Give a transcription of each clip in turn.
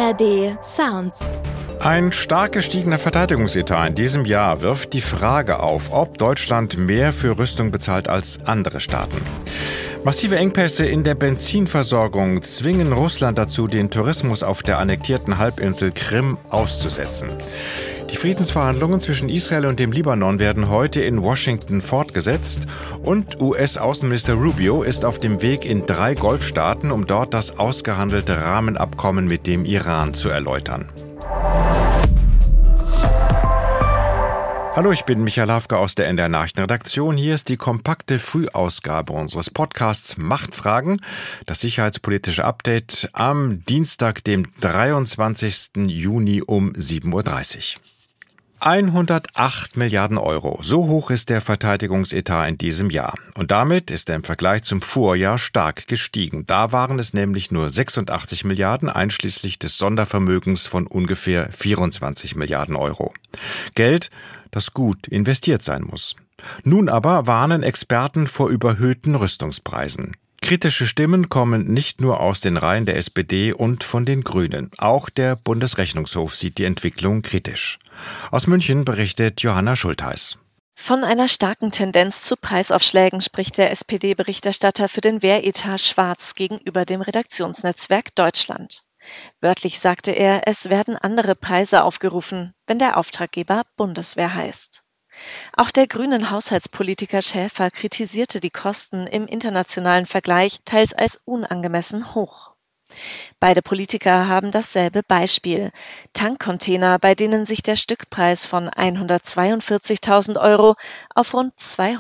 ARD Sounds. Ein stark gestiegener Verteidigungsetat in diesem Jahr wirft die Frage auf, ob Deutschland mehr für Rüstung bezahlt als andere Staaten. Massive Engpässe in der Benzinversorgung zwingen Russland dazu, den Tourismus auf der annektierten Halbinsel Krim auszusetzen. Die Friedensverhandlungen zwischen Israel und dem Libanon werden heute in Washington fortgesetzt und US-Außenminister Rubio ist auf dem Weg in 3 Golfstaaten, um dort das ausgehandelte Rahmenabkommen mit dem Iran zu erläutern. Hallo, ich bin Michael Hafke aus der NDR Nachrichtenredaktion. Hier ist die kompakte Frühausgabe unseres Podcasts Machtfragen, das sicherheitspolitische Update am Dienstag, dem 23. Juni um 7.30 Uhr. 108 Milliarden Euro. So hoch ist der Verteidigungsetat in diesem Jahr. Und damit ist er im Vergleich zum Vorjahr stark gestiegen. Da waren es nämlich nur 86 Milliarden, einschließlich des Sondervermögens von ungefähr 24 Milliarden Euro. Geld, das gut investiert sein muss. Nun aber warnen Experten vor überhöhten Rüstungspreisen. Kritische Stimmen kommen nicht nur aus den Reihen der SPD und von den Grünen. Auch der Bundesrechnungshof sieht die Entwicklung kritisch. Aus München berichtet Johanna Schultheis. Von einer starken Tendenz zu Preisaufschlägen spricht der SPD-Berichterstatter für den Wehretat Schwarz gegenüber dem Redaktionsnetzwerk Deutschland. Wörtlich sagte er, es werden andere Preise aufgerufen, wenn der Auftraggeber Bundeswehr heißt. Auch der grünen Haushaltspolitiker Schäfer kritisierte die Kosten im internationalen Vergleich teils als unangemessen hoch. Beide Politiker haben dasselbe Beispiel: Tankcontainer, bei denen sich der Stückpreis von 142.000 Euro auf rund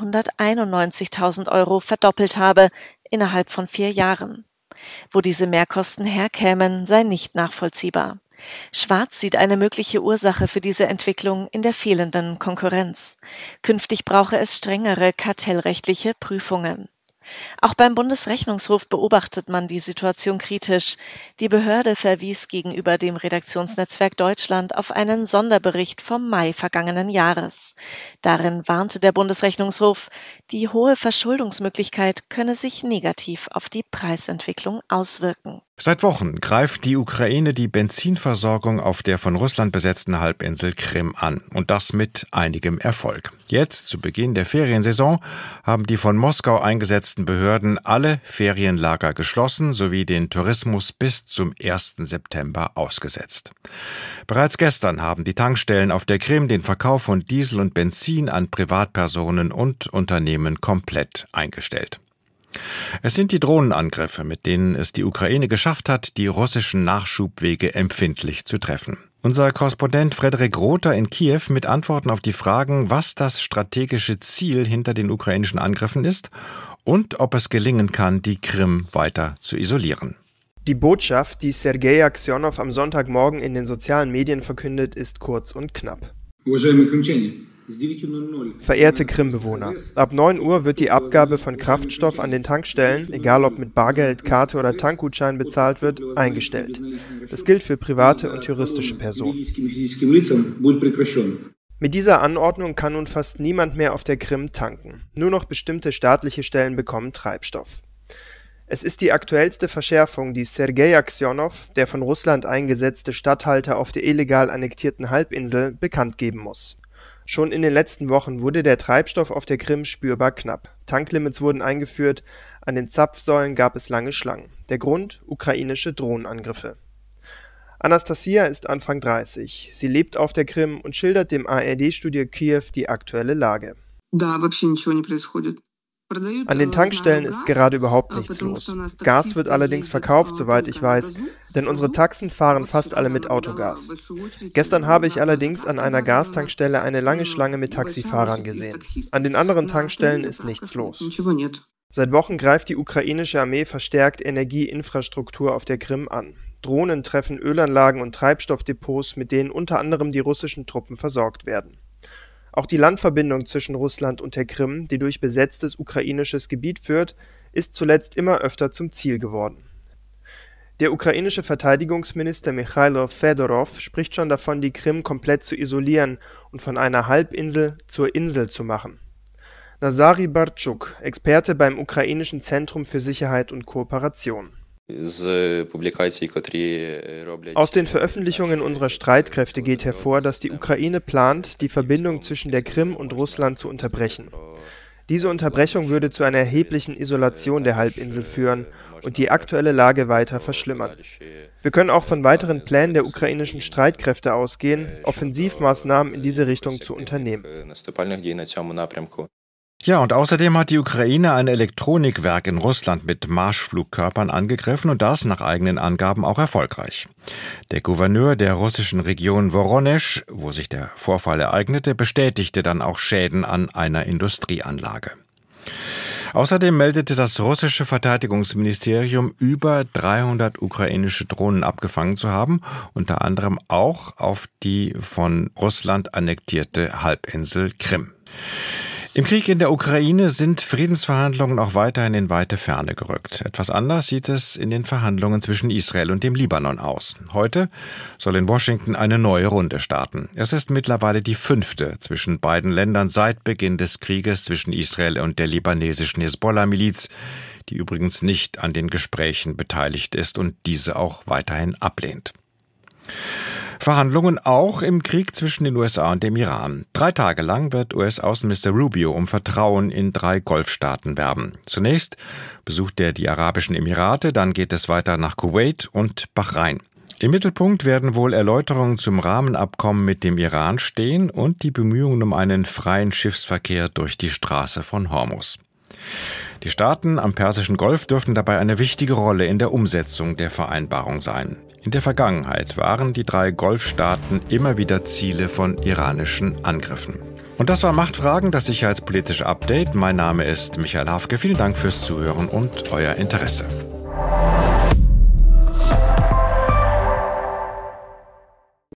291.000 Euro verdoppelt habe innerhalb von 4 Jahren. Wo diese Mehrkosten herkämen, sei nicht nachvollziehbar. Schwarz sieht eine mögliche Ursache für diese Entwicklung in der fehlenden Konkurrenz. Künftig brauche es strengere kartellrechtliche Prüfungen. Auch beim Bundesrechnungshof beobachtet man die Situation kritisch. Die Behörde verwies gegenüber dem Redaktionsnetzwerk Deutschland auf einen Sonderbericht vom Mai vergangenen Jahres. Darin warnte der Bundesrechnungshof, die hohe Verschuldungsmöglichkeit könne sich negativ auf die Preisentwicklung auswirken. Seit Wochen greift die Ukraine die Benzinversorgung auf der von Russland besetzten Halbinsel Krim an. Und das mit einigem Erfolg. Jetzt, zu Beginn der Feriensaison, haben die von Moskau eingesetzten Behörden alle Ferienlager geschlossen sowie den Tourismus bis zum 1. September ausgesetzt. Bereits gestern haben die Tankstellen auf der Krim den Verkauf von Diesel und Benzin an Privatpersonen und Unternehmen komplett eingestellt. Es sind die Drohnenangriffe, mit denen es die Ukraine geschafft hat, die russischen Nachschubwege empfindlich zu treffen. Unser Korrespondent Frederik Rother in Kiew mit Antworten auf die Fragen, was das strategische Ziel hinter den ukrainischen Angriffen ist und ob es gelingen kann, die Krim weiter zu isolieren. Die Botschaft, die Sergei Aksionow am Sonntagmorgen in den sozialen Medien verkündet, ist kurz und knapp. Verehrte Krim-Bewohner, ab 9 Uhr wird die Abgabe von Kraftstoff an den Tankstellen, egal ob mit Bargeld, Karte oder Tankgutschein bezahlt wird, eingestellt. Das gilt für private und juristische Personen. Mit dieser Anordnung kann nun fast niemand mehr auf der Krim tanken. Nur noch bestimmte staatliche Stellen bekommen Treibstoff. Es ist die aktuellste Verschärfung, die Sergei Aksionow, der von Russland eingesetzte Statthalter auf der illegal annektierten Halbinsel, bekannt geben muss. Schon in den letzten Wochen wurde der Treibstoff auf der Krim spürbar knapp. Tanklimits wurden eingeführt, an den Zapfsäulen gab es lange Schlangen. Der Grund: ukrainische Drohnenangriffe. Anastasia ist Anfang 30. Sie lebt auf der Krim und schildert dem ARD-Studio Kiew die aktuelle Lage. An den Tankstellen ist gerade überhaupt nichts los. Gas wird allerdings verkauft, soweit ich weiß, denn unsere Taxen fahren fast alle mit Autogas. Gestern habe ich allerdings an einer Gastankstelle eine lange Schlange mit Taxifahrern gesehen. An den anderen Tankstellen ist nichts los. Seit Wochen greift die ukrainische Armee verstärkt Energieinfrastruktur auf der Krim an. Drohnen treffen Ölanlagen und Treibstoffdepots, mit denen unter anderem die russischen Truppen versorgt werden. Auch die Landverbindung zwischen Russland und der Krim, die durch besetztes ukrainisches Gebiet führt, ist zuletzt immer öfter zum Ziel geworden. Der ukrainische Verteidigungsminister Michailo Fedorov spricht schon davon, die Krim komplett zu isolieren und von einer Halbinsel zur Insel zu machen. Nazarij Bartschuk, Experte beim Ukrainischen Zentrum für Sicherheit und Kooperation. Aus den Veröffentlichungen unserer Streitkräfte geht hervor, dass die Ukraine plant, die Verbindung zwischen der Krim und Russland zu unterbrechen. Diese Unterbrechung würde zu einer erheblichen Isolation der Halbinsel führen und die aktuelle Lage weiter verschlimmern. Wir können auch von weiteren Plänen der ukrainischen Streitkräfte ausgehen, Offensivmaßnahmen in diese Richtung zu unternehmen. Ja, und außerdem hat die Ukraine ein Elektronikwerk in Russland mit Marschflugkörpern angegriffen und das nach eigenen Angaben auch erfolgreich. Der Gouverneur der russischen Region Woronesch, wo sich der Vorfall ereignete, bestätigte dann auch Schäden an einer Industrieanlage. Außerdem meldete das russische Verteidigungsministerium, über 300 ukrainische Drohnen abgefangen zu haben, unter anderem auch auf die von Russland annektierte Halbinsel Krim. Im Krieg in der Ukraine sind Friedensverhandlungen auch weiterhin in weite Ferne gerückt. Etwas anders sieht es in den Verhandlungen zwischen Israel und dem Libanon aus. Heute soll in Washington eine neue Runde starten. Es ist mittlerweile die 5. zwischen beiden Ländern seit Beginn des Krieges zwischen Israel und der libanesischen Hisbollah-Miliz, die übrigens nicht an den Gesprächen beteiligt ist und diese auch weiterhin ablehnt. Verhandlungen auch im Krieg zwischen den USA und dem Iran. 3 Tage lang wird US-Außenminister Rubio um Vertrauen in 3 Golfstaaten werben. Zunächst besucht er die Arabischen Emirate, dann geht es weiter nach Kuwait und Bahrain. Im Mittelpunkt werden wohl Erläuterungen zum Rahmenabkommen mit dem Iran stehen und die Bemühungen um einen freien Schiffsverkehr durch die Straße von Hormuz. Die Staaten am Persischen Golf dürften dabei eine wichtige Rolle in der Umsetzung der Vereinbarung sein. In der Vergangenheit waren die 3 Golfstaaten immer wieder Ziele von iranischen Angriffen. Und das war Machtfragen, das sicherheitspolitische Update. Mein Name ist Michael Hafke. Vielen Dank fürs Zuhören und euer Interesse.